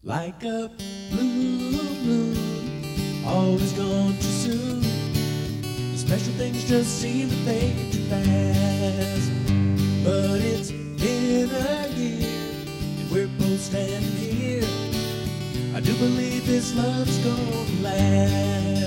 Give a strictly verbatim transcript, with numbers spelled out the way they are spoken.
Like a blue moon, always gone too soon. The special things just seem to fade too fast. But it's been a year, and we're both standing here. I do believe this love's gonna last.